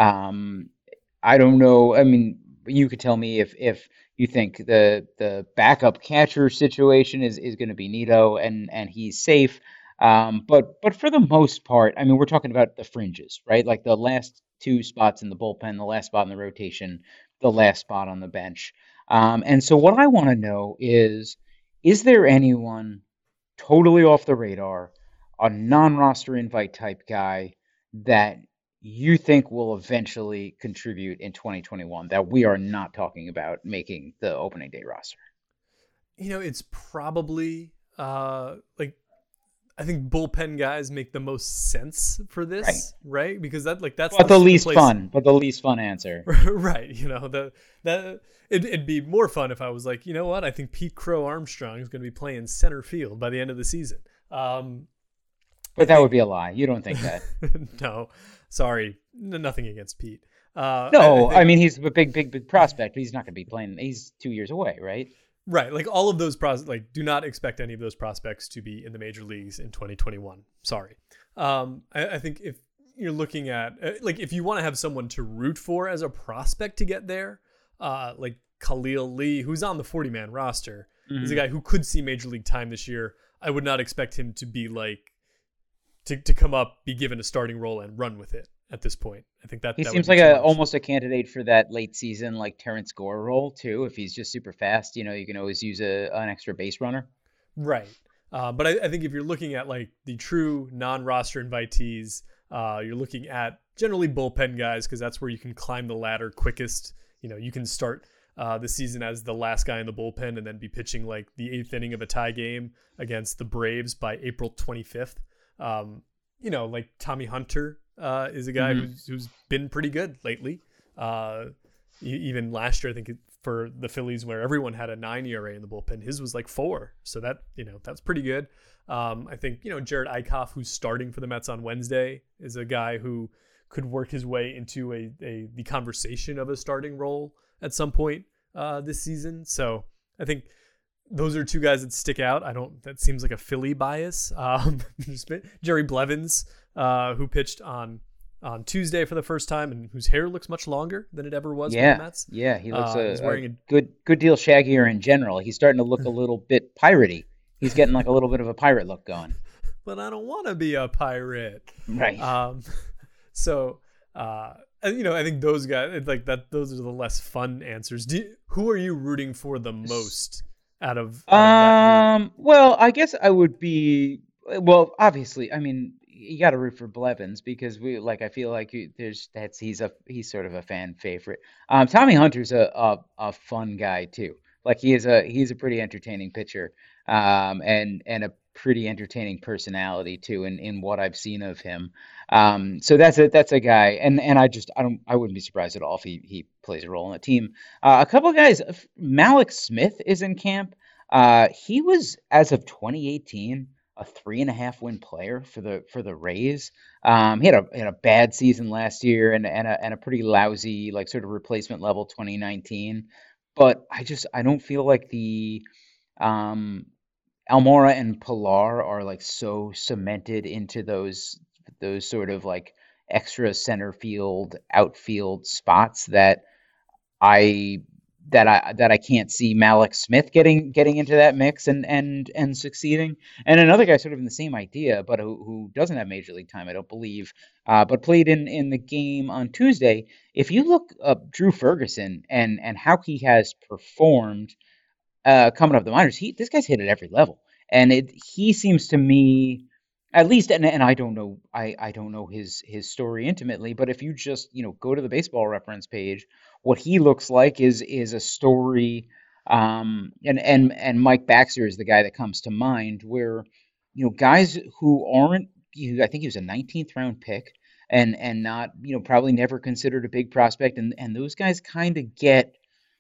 Um, I don't know. I mean, you could tell me if if you think the the backup catcher situation is is going to be Nido and and he's safe. Um, but but for the most part, I mean, we're talking about the fringes, right? Like the last two spots in the bullpen, the last spot in the rotation, the last spot on the bench. Um, and so what I want to know is, is there anyone totally off the radar, a non-roster invite type guy that you think will eventually contribute in twenty twenty-one that we are not talking about making the opening day roster? You know, it's probably uh, like, I think bullpen guys make the most sense for this, right? right? Because that like that's but the, the least place... fun, but the least fun answer, right? You know, the that it, it'd be more fun if I was like, you know what? I think Pete Crow Armstrong is going to be playing center field by the end of the season. Um, but that would be a lie. You don't think that? No, sorry, nothing against Pete. Uh, no, I, I, think... I mean he's a big, big, big prospect, but he's not going to be playing. He's two years away, right? Right, like all of those pros, like do not expect any of those prospects to be in the major leagues in twenty twenty-one. Sorry. Um, I, I think if you're looking at uh, like if you want to have someone to root for as a prospect to get there, uh, like Khalil Lee, who's on the forty-man roster, mm-hmm. is a guy who could see major league time this year. I would not expect him to be like to to come up, be given a starting role, and run with it at this point. I think that he that seems like a almost a candidate for that late season like Terrence Gore role too. If he's just super fast, you know, you can always use a an extra base runner. Right. Uh, but I, I think if you're looking at like the true non-roster invitees, uh, you're looking at generally bullpen guys because that's where you can climb the ladder quickest. You know, you can start uh, the season as the last guy in the bullpen and then be pitching like the eighth inning of a tie game against the Braves by April twenty-fifth. Um, you know, like Tommy Hunter. Uh, is a guy mm-hmm. who's who's been pretty good lately. Uh, even last year, I think for the Phillies, where everyone had a nine E R A in the bullpen, his was like four. So that you know that's pretty good. Um, I think you know Jared Eichhoff, who's starting for the Mets on Wednesday, is a guy who could work his way into a, a the conversation of a starting role at some point uh, this season. So I think those are two guys that stick out. I don't. That seems like a Philly bias. Um, Jerry Blevins, uh, who pitched on on Tuesday for the first time, and whose hair looks much longer than it ever was. Yeah, with the Mets. yeah, he looks uh, a, he's wearing a, a good good deal shaggier in general. He's starting to look a little bit piratey. He's getting like a little bit of a pirate look going. But I don't want to be a pirate, right? Um, so. Uh, And, you know, I think those guys like that. Those are the less fun answers. Do you, who are you rooting for the most out of? Out um. Of that well, I guess I would be. Well, obviously, I mean, you got to root for Blevins because we like. I feel like there's that's he's a he's sort of a fan favorite. Um, Tommy Hunter's a, a a fun guy too. Like he is a he's a pretty entertaining pitcher. Um, and and a pretty entertaining personality too in, in what I've seen of him. Um, so that's a that's a guy, and and I just I don't I wouldn't be surprised at all if he he plays a role in the team. Uh, a couple of guys, Malik Smith is in camp. Uh, he was as of twenty eighteen a three and a half win player for the for the Rays. Um, he had a had a bad season last year and and a and a pretty lousy like sort of replacement level twenty nineteen. But I just I don't feel like the um. Almora and Pilar are like so cemented into those those sort of like extra center field outfield spots that I that I that I can't see Malik Smith getting getting into that mix and and and succeeding. And another guy sort of in the same idea, but who, who doesn't have major league time, I don't believe, uh, but played in, in the game on Tuesday. If you look up Drew Ferguson and and how he has performed uh, coming up the minors, he this guy's hit at every level, and it he seems to me. At least, and, and I don't know, I, I don't know his his story intimately, but if you just, you know, go to the Baseball Reference page, what he looks like is is a story, um, and and and Mike Baxter is the guy that comes to mind, where, you know, guys who aren't, you, I think he was a nineteenth round pick, and and not, you know, probably never considered a big prospect, and and those guys kind of get.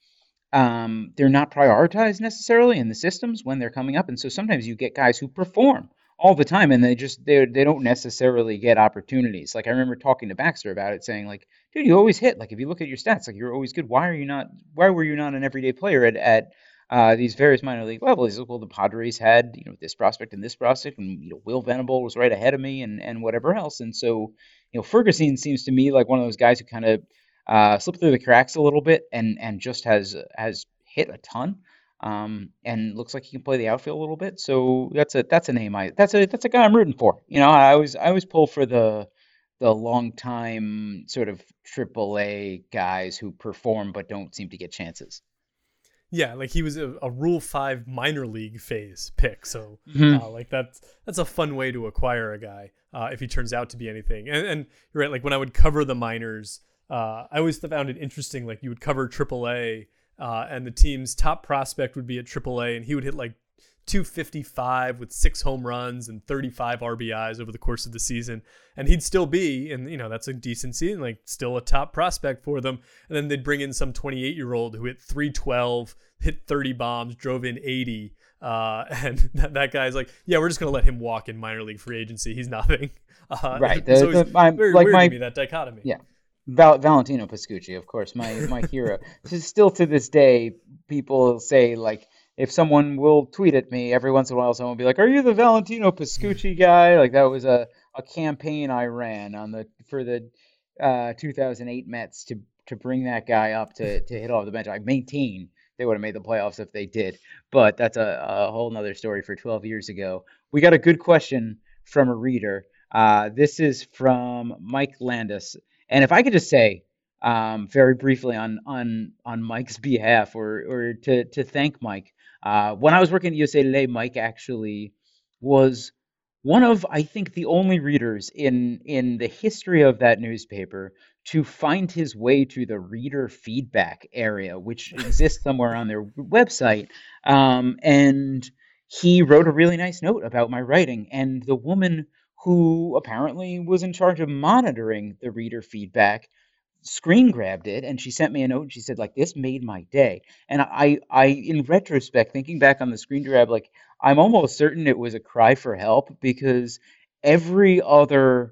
Um, they're not prioritized necessarily in the systems when they're coming up, and so sometimes you get guys who perform all the time, and they just they they don't necessarily get opportunities. Like I remember talking to Baxter about it, saying like, "Dude, you always hit. Like if you look at your stats, like you're always good. Why are you not? Why were you not an everyday player at at uh, these various minor league levels?" He's like, "Well, the Padres had, you know, this prospect and this prospect, and, you know, Will Venable was right ahead of me, and and whatever else." And so, you know, Ferguson seems to me like one of those guys who kind of uh, slipped through the cracks a little bit, and and just has has hit a ton. Um, and looks like he can play the outfield a little bit. So that's a that's a name I that's a that's a guy I'm rooting for. You know, I always I always pull for the the long time sort of triple A guys who perform but don't seem to get chances. Yeah, like he was a, a Rule Five minor league phase pick, so Mhm. uh, like that's that's a fun way to acquire a guy uh, if he turns out to be anything. And, and you're right, like when I would cover the minors, uh, I always found it interesting. Like you would cover triple A. Uh, and the team's top prospect would be at triple A, and he would hit like two fifty-five with six home runs and thirty-five R B Is over the course of the season. And he'd still be, and you know, that's a decent season, like still a top prospect for them. And then they'd bring in some twenty-eight-year-old who hit three twelve, hit thirty bombs, drove in eighty. Uh, and that, that guy's like, yeah, we're just going to let him walk in minor league free agency. He's nothing. Uh, Right. It's The- always the- I'm- very like weird my- to me, that dichotomy. Yeah. Val- Valentino Pascucci, of course, my my hero. So still to this day, people say like, if someone will tweet at me every once in a while, someone will be like, "Are you the Valentino Pascucci guy?" Like that was a, a campaign I ran on the for the uh, two thousand eight Mets to to bring that guy up to to hit off the bench. I maintain they would have made the playoffs if they did, but that's a, a whole nother story for twelve years ago. We got a good question from a reader. Uh, this is from Mike Landis. And if I could just say, um, very briefly on on on Mike's behalf, or or to to thank Mike, uh, when I was working at U S A Today, Mike actually was one of, I think, the only readers in in the history of that newspaper to find his way to the reader feedback area, which exists somewhere on their website. Um, and he wrote a really nice note about my writing, and the woman who apparently was in charge of monitoring the reader feedback screen grabbed it, and she sent me a note, and she said, like, this made my day. And I, I, in retrospect, thinking back on the screen grab, like, I'm almost certain it was a cry for help, because every other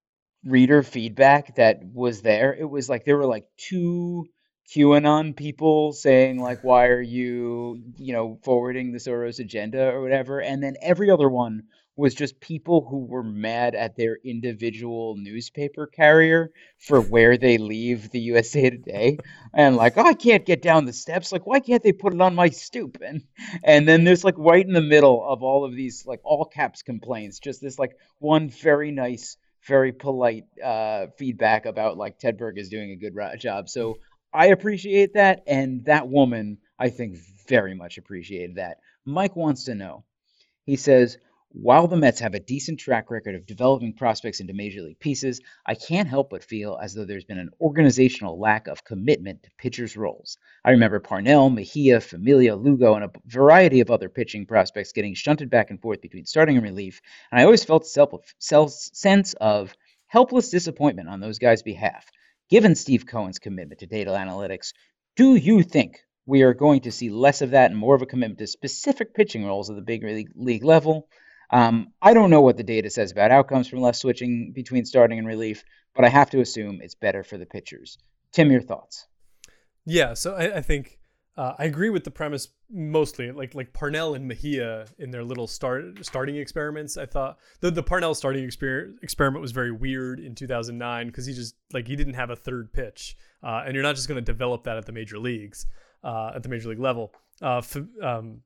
reader feedback that was there, it was like there were like two QAnon people saying like, why are you, you know, forwarding the Soros agenda or whatever, and then every other one was just people who were mad at their individual newspaper carrier for where they leave the U S A Today, and like, oh, I can't get down the steps. Like, why can't they put it on my stoop? And and then there's like right in the middle of all of these like all caps complaints, just this like one very nice, very polite uh, feedback about like Ted Berg is doing a good ro- job. So I appreciate that, and that woman I think very much appreciated that. Mike wants to know. He says, while the Mets have a decent track record of developing prospects into major league pieces, I can't help but feel as though there's been an organizational lack of commitment to pitchers' roles. I remember Parnell, Mejia, Familia, Lugo, and a variety of other pitching prospects getting shunted back and forth between starting and relief, and I always felt a sense of helpless disappointment on those guys' behalf. Given Steve Cohen's commitment to data analytics, do you think we are going to see less of that and more of a commitment to specific pitching roles at the big league, league level? Um, I don't know what the data says about outcomes from less switching between starting and relief, but I have to assume it's better for the pitchers. Tim, your thoughts? Yeah, so I, I think uh, I agree with the premise mostly. Like like Parnell and Mejia in their little start starting experiments. I thought the the Parnell starting exper- experiment was very weird in two thousand nine because he just like he didn't have a third pitch, uh, and you're not just going to develop that at the major leagues. uh, at the major league level. Uh, F- um,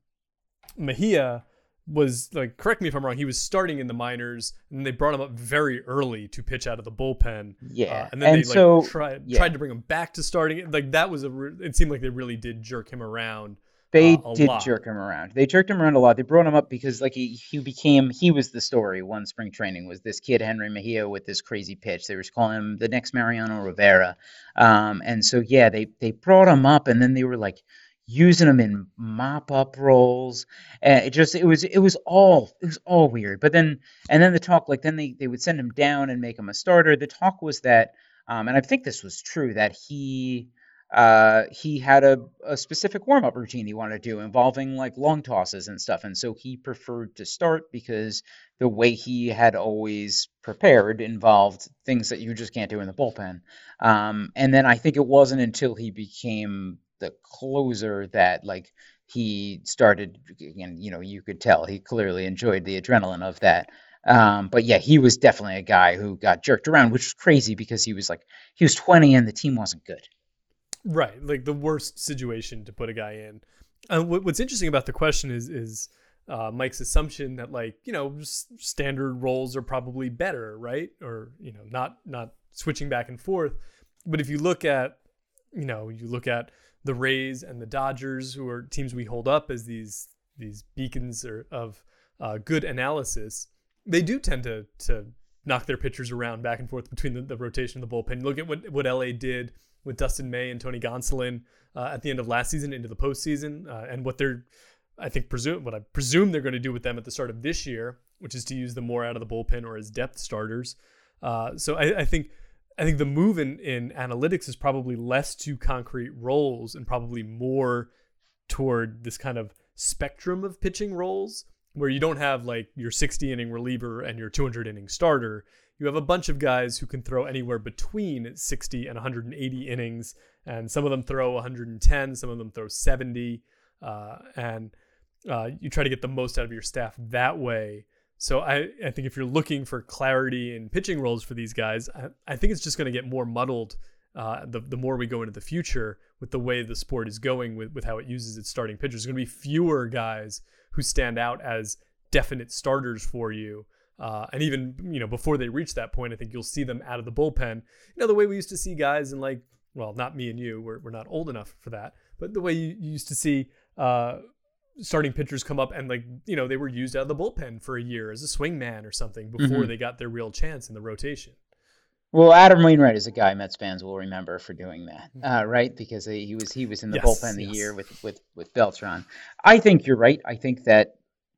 Mejia was, like, correct me if I'm wrong, he was starting in the minors, and they brought him up very early to pitch out of the bullpen. Yeah, uh, and then and they like so, tried yeah. tried to bring him back to starting. Like that was a, re- it seemed like they really did jerk him around. They uh, a did lot. jerk him around. They jerked him around a lot. They brought him up because, like, he, he became, he was the story one spring training, was this kid, Henry Mejia, with this crazy pitch. They were calling him the next Mariano Rivera. Um, and so, yeah, they, they brought him up, and then they were, like, using him in mop-up roles. And it just, it was, it was all, it was all weird. But then, and then the talk, like, then they, they would send him down and make him a starter. The talk was that, um, and I think this was true, that he... Uh, he had a, a specific warm-up routine he wanted to do involving like long tosses and stuff. And so he preferred to start because the way he had always prepared involved things that you just can't do in the bullpen. Um, and then I think it wasn't until he became the closer that like he started, and you know, you could tell he clearly enjoyed the adrenaline of that. Um, but yeah, he was definitely a guy who got jerked around, which was crazy because he was like, he was twenty and the team wasn't good. Right, like the worst situation to put a guy in. Uh, what, what's interesting about the question is is uh, Mike's assumption that, like, you know, s- standard roles are probably better, right? Or, you know, not not switching back and forth. But if you look at, you know, you look at the Rays and the Dodgers, who are teams we hold up as these these beacons or, of uh, good analysis, they do tend to to knock their pitchers around back and forth between the, the rotation and the bullpen. Look at what what L A did with Dustin May and Tony Gonsolin uh, at the end of last season into the postseason, uh, and what they're, I think, presume what I presume they're going to do with them at the start of this year, which is to use them more out of the bullpen or as depth starters. Uh, so I, I think I think the move in, in analytics is probably less to concrete roles and probably more toward this kind of spectrum of pitching roles, where you don't have like your sixty inning reliever and your two hundred inning starter. You have a bunch of guys who can throw anywhere between sixty and one hundred eighty innings, and some of them throw one hundred ten, some of them throw seventy, uh, and uh, you try to get the most out of your staff that way. So I, I think if you're looking for clarity in pitching roles for these guys, I, I think it's just going to get more muddled uh, the, the more we go into the future with the way the sport is going with, with how it uses its starting pitchers. There's going to be fewer guys who stand out as definite starters for you. Uh, and even, you know, before they reach that point, I think you'll see them out of the bullpen. You know, the way we used to see guys in, like, well, not me and you, we're, we're not old enough for that, but the way you, you used to see uh, starting pitchers come up and, like, you know, they were used out of the bullpen for a year as a swing man or something before Mm-hmm. they got their real chance in the rotation. Well, Adam Wainwright is a guy Mets fans will remember for doing that, uh, right? Because he was he was in the Yes, bullpen the yes. year with, with, with Beltran. I think you're right. I think that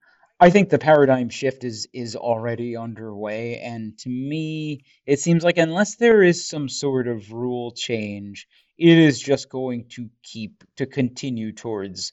I think the paradigm shift is is already underway, and to me, it seems like unless there is some sort of rule change, it is just going to keep to continue towards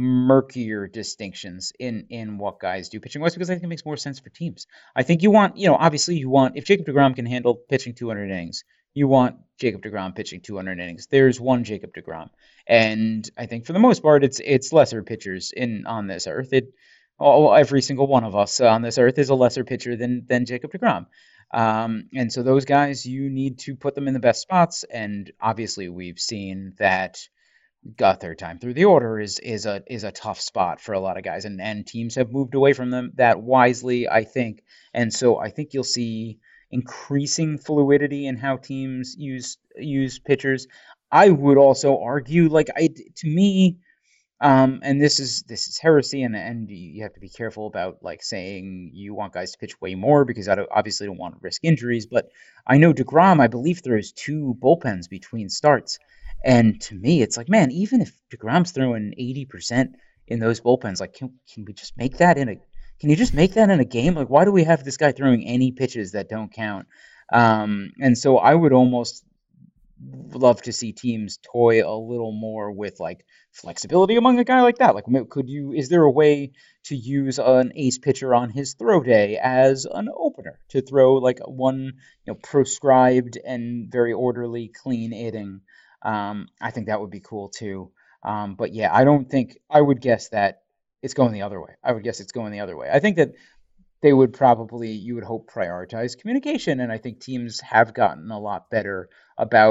murkier distinctions in in what guys do pitching wise, because I think it makes more sense for teams. I think you want, you know, obviously you want, if Jacob deGrom can handle pitching two hundred innings, you want Jacob deGrom pitching two hundred innings. There's one Jacob deGrom, and I think for the most part, it's it's lesser pitchers in on this earth. It all, every single one of us on this earth is a lesser pitcher than than Jacob deGrom. Um, and so those guys, you need to put them in the best spots. And obviously we've seen that got their time through the order is is a is a tough spot for a lot of guys, and and teams have moved away from them that wisely, I think. And so I think you'll see increasing fluidity in how teams use use pitchers. I would also argue, like, I to me, um, and this is this is heresy, and and you have to be careful about, like, saying you want guys to pitch way more, because I don't, obviously don't want to risk injuries. But I know deGrom, I believe, throws two bullpens between starts. And to me, it's like, man, even if deGrom's throwing eighty percent in those bullpens, like, can can we just make that in a can you just make that in a game? Like, why do we have this guy throwing any pitches that don't count? Um, and so I would almost love to see teams toy a little more with, like, flexibility among a guy like that. Like, could you, is there a way to use an ace pitcher on his throw day as an opener to throw like one, you know, proscribed and very orderly, clean inning? Um, I think that would be cool too. Um, but yeah, I don't think, I would guess that it's going the other way. I would guess it's going the other way. I think that they would probably, you would hope, prioritize communication. And I think teams have gotten a lot better about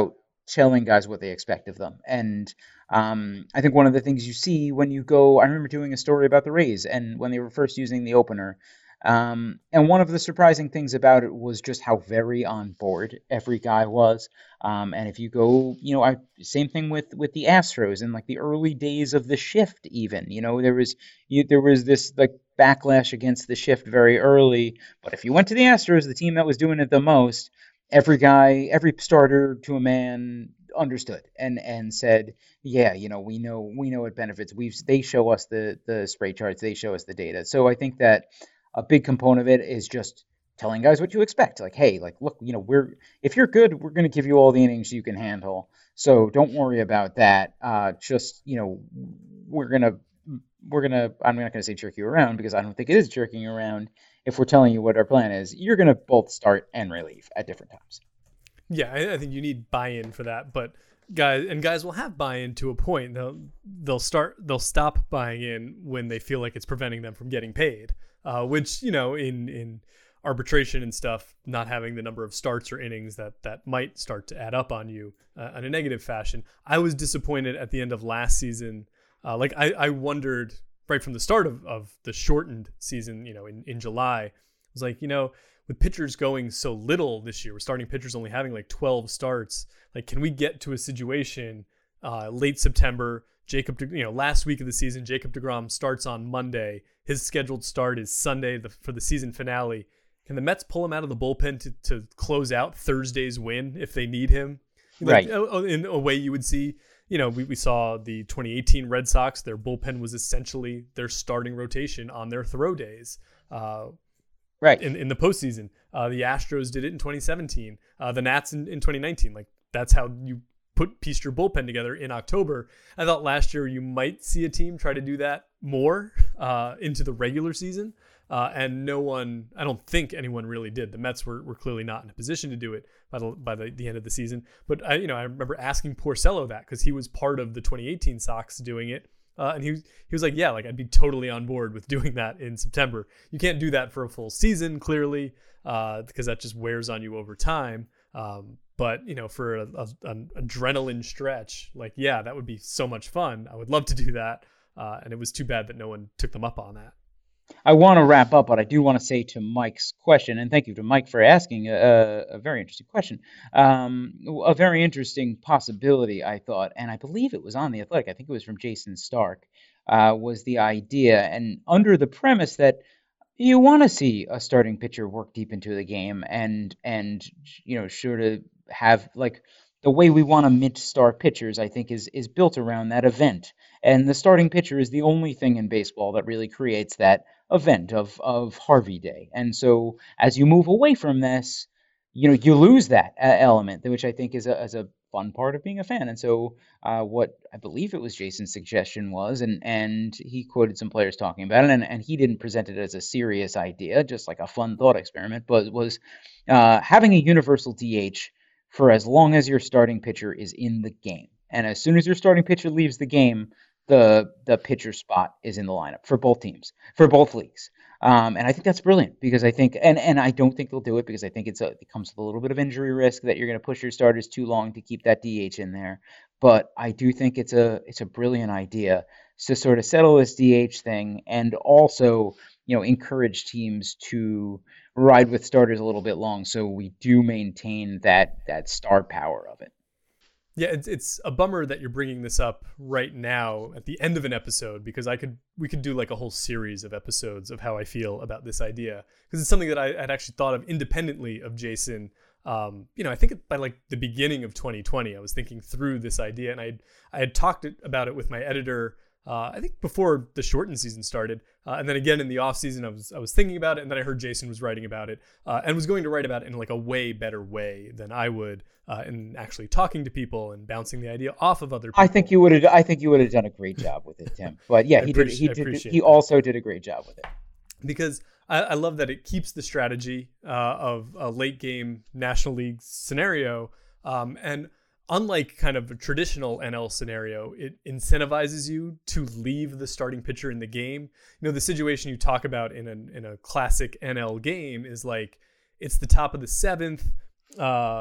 telling guys what they expect of them. And um, I think one of the things you see when you go, I remember doing a story about the Rays and when they were first using the opener. Um, and one of the surprising things about it was just how very on board every guy was. Um, and if you go, you know, I, same thing with, with the Astros in like the early days of the shift, even, you know, there was, you, there was this like backlash against the shift very early. But if you went to the Astros, the team that was doing it the most, every guy, every starter to a man understood and, and said, yeah, you know, we know, we know it benefits. We've, they show us the, the spray charts. They show us the data. So I think that a big component of it is just telling guys what you expect. Like, hey, like, look, you know, we're, if you're good, we're going to give you all the innings you can handle. So don't worry about that. Uh, just, you know, we're going to, we're going to, I'm not going to say jerk you around because I don't think it is jerking you around. If we're telling you what our plan is, you're going to both start and relieve at different times. Yeah, I, I think you need buy-in for that, but guys and guys will have buy-in to a point. They'll they'll start they'll stop buying in when they feel like it's preventing them from getting paid. Uh, which, you know, in in arbitration and stuff, not having the number of starts or innings that that might start to add up on you uh, in a negative fashion. I was disappointed at the end of last season. Uh, like I, I wondered right from the start of, of the shortened season, you know, in, in July, I was like, you know, with pitchers going so little this year, we're starting pitchers only having like twelve starts. Like, can we get to a situation uh, late September, Jacob, you know, last week of the season, Jacob deGrom starts on Monday. His scheduled start is Sunday the, for the season finale. Can the Mets pull him out of the bullpen to, to close out Thursday's win if they need him? Like, right. In a way you would see, you know, we, we saw the twenty eighteen Red Sox, their bullpen was essentially their starting rotation on their throw days. Uh, right. In, in the postseason. Uh, the Astros did it in twenty seventeen. Uh, the Nats in, in twenty nineteen. Like, that's how you put piece your bullpen together in October. I thought last year you might see a team try to do that more uh, into the regular season. Uh, and no one, I don't think anyone really did. The Mets were, were clearly not in a position to do it by the by the, the end of the season. But I, you know, I remember asking Porcello that because he was part of the twenty eighteen Sox doing it, uh, and he he was like, yeah, like I'd be totally on board with doing that in September. You can't do that for a full season, clearly, uh, because that just wears on you over time. Um, but you know, for a, a, an adrenaline stretch, like yeah, that would be so much fun. I would love to do that, uh, and it was too bad that no one took them up on that. I want to wrap up, but I do want to say to Mike's question, and thank you to Mike for asking a, a very interesting question, um, a very interesting possibility, I thought, and I believe it was on The Athletic, I think it was from Jason Stark, uh, was the idea, and under the premise that you want to see a starting pitcher work deep into the game and, and you know, sure to have, like, the way we want to mint star pitchers, I think, is is built around that event. And the starting pitcher is the only thing in baseball that really creates that event of of Harvey Day. And so as you move away from this, you know, you lose that uh, element, which I think is a, is a fun part of being a fan. And so uh, what I believe it was Jason's suggestion was, and and he quoted some players talking about it, and, and he didn't present it as a serious idea, just like a fun thought experiment, but was uh, having a universal D H for as long as your starting pitcher is in the game. And as soon as your starting pitcher leaves the game, the the pitcher spot is in the lineup for both teams, for both leagues. Um, and I think that's brilliant because I think, and, and I don't think they'll do it because I think it's a, it comes with a little bit of injury risk that you're going to push your starters too long to keep that D H in there. But I do think it's a it's a brilliant idea to sort of settle this D H thing and also, you know, encourage teams to ride with starters a little bit long so we do maintain that that star power of it. Yeah, it's it's a bummer that you're bringing this up right now at the end of an episode because I could we could do like a whole series of episodes of how I feel about this idea because it's something that I had actually thought of independently of Jason. Um, you know, I think by like the beginning of twenty twenty, I was thinking through this idea and I I had talked it, about it with my editor. Uh, I think before the shortened season started, uh, and then again in the off season, I was I was thinking about it, and then I heard Jason was writing about it, uh, and was going to write about it in like a way better way than I would, uh, in actually talking to people and bouncing the idea off of other people. I think you would have. I think you would have done a great job with it, Tim. But yeah, he did. He did. He also did a great job with it. Because I, I love that it keeps the strategy uh, of a late game National League scenario, um, and. Unlike kind of a traditional N L scenario, it incentivizes you to leave the starting pitcher in the game. You know, the situation you talk about in a, in a classic N L game is like, it's the top of the seventh. Uh,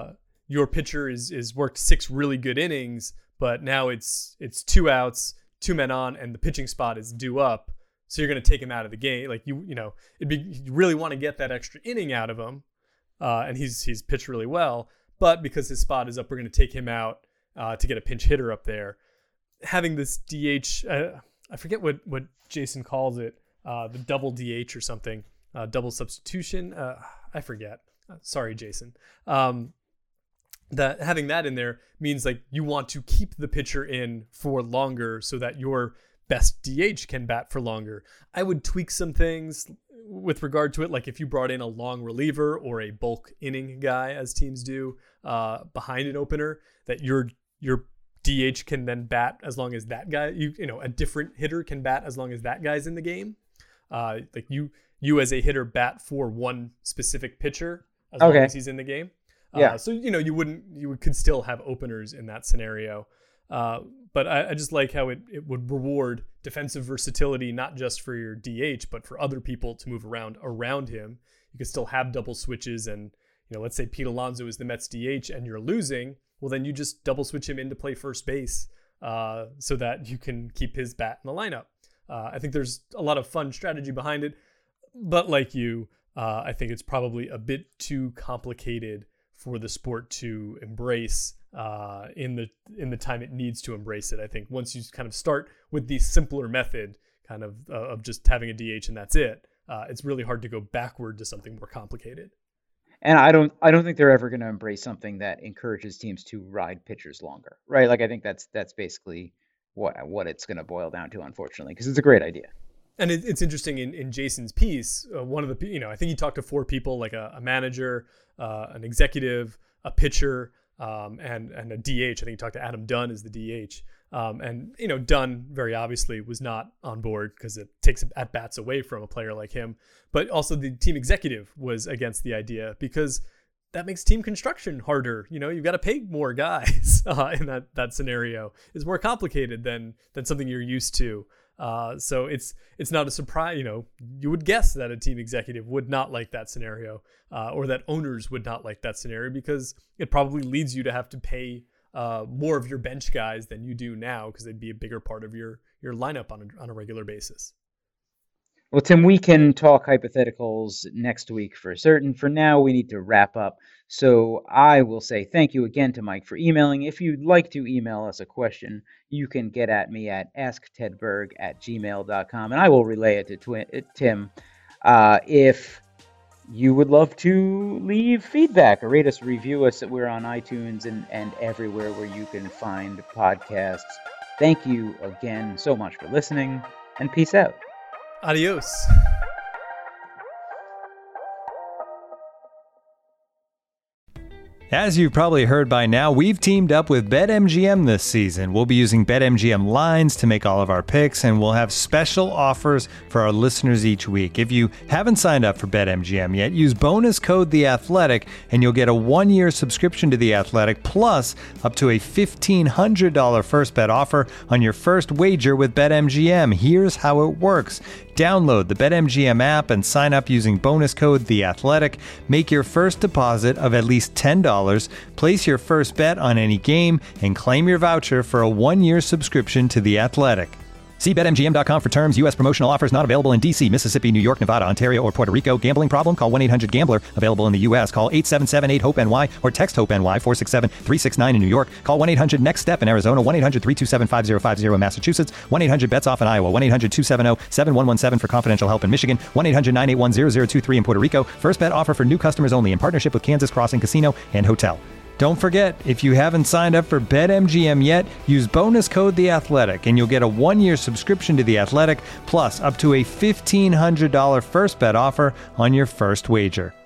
your pitcher is is worked six really good innings, but now it's it's two outs, two men on, and the pitching spot is due up. So you're going to take him out of the game. Like you, you know, it'd be, you really want to get that extra inning out of him, uh, and he's he's pitched really well. But because his spot is up, we're going to take him out uh, to get a pinch hitter up there. Having this D H, uh, I forget what what Jason calls it, uh, the double D H or something, uh, double substitution. Uh, I forget. Uh, sorry, Jason. Um, that having that in there means like you want to keep the pitcher in for longer so that your best D H can bat for longer. I would tweak some things with regard to it, like if you brought in a long reliever or a bulk inning guy, as teams do, uh, behind an opener, that your your D H can then bat as long as that guy, you you know, a different hitter can bat as long as that guy's in the game. Uh, like you you as a hitter bat for one specific pitcher as okay. long as he's in the game. Uh, yeah. So you know you wouldn't you would, could still have openers in that scenario. Uh, but I, I just like how it, it would reward defensive versatility, not just for your D H, but for other people to move around around him. You could still have double switches, and you know, let's say Pete Alonso is the Mets D H and you're losing. Well, then you just double switch him in to play first base uh, so that you can keep his bat in the lineup. Uh, I think there's a lot of fun strategy behind it, but like you, uh, I think it's probably a bit too complicated for the sport to embrace uh, in the in the time it needs to embrace it. I think once you kind of start with the simpler method, kind of uh, of just having a D H and that's it, uh, it's really hard to go backward to something more complicated. And I don't I don't think they're ever going to embrace something that encourages teams to ride pitchers longer, right? Like I think that's that's basically what what it's going to boil down to, unfortunately, because it's a great idea. And it, it's interesting in, in Jason's piece, uh, one of the, you know, I think he talked to four people, like a, a manager, uh, an executive, a pitcher, um, and, and a D H. I think he talked to Adam Dunn as the D H. Um, and, you know, Dunn very obviously was not on board because it takes at-bats away from a player like him. But also the team executive was against the idea because that makes team construction harder. You know, you've got to pay more guys uh, in that, that scenario. It's more complicated than than something you're used to. Uh, so it's it's not a surprise. You know, you would guess that a team executive would not like that scenario, uh, or that owners would not like that scenario because it probably leads you to have to pay uh, more of your bench guys than you do now because they'd be a bigger part of your your lineup on a, on a regular basis. Well, Tim, we can talk hypotheticals next week for certain. For now, we need to wrap up. So I will say thank you again to Mike for emailing. If you'd like to email us a question, you can get at me at ask ted berg at gmail dot com, and I will relay it to twi- Tim. Uh, if you would love to leave feedback or rate us, review us, we're on iTunes and, and everywhere where you can find podcasts. Thank you again so much for listening, and peace out. Adios. As you've probably heard by now, we've teamed up with BetMGM this season. We'll be using BetMGM lines to make all of our picks, and we'll have special offers for our listeners each week. If you haven't signed up for BetMGM yet, use bonus code The Athletic, and you'll get a one-year subscription to The Athletic, plus up to a fifteen hundred dollars first bet offer on your first wager with BetMGM. Here's how it works. Download the BetMGM app and sign up using bonus code The Athletic. Make your first deposit of at least ten dollars. Place your first bet on any game and claim your voucher for a one-year subscription to The Athletic. See Bet M G M dot com for terms. U S promotional offers not available in D C, Mississippi, New York, Nevada, Ontario, or Puerto Rico. Gambling problem? Call one eight hundred gambler. Available in the U S. Call eight seven seven eight hope N Y or text HOPE-N Y four six seven three six nine in New York. Call one eight hundred next step in Arizona. one eight hundred three two seven five zero five zero in Massachusetts. one eight hundred bets off in Iowa. one eight hundred two seven zero seven one one seven for confidential help in Michigan. one eight hundred nine eight one zero zero two three in Puerto Rico. First bet offer for new customers only in partnership with Kansas Crossing Casino and Hotel. Don't forget, if you haven't signed up for BetMGM yet, use bonus code The Athletic, and you'll get a one-year subscription to The Athletic, plus up to a fifteen hundred dollars first bet offer on your first wager.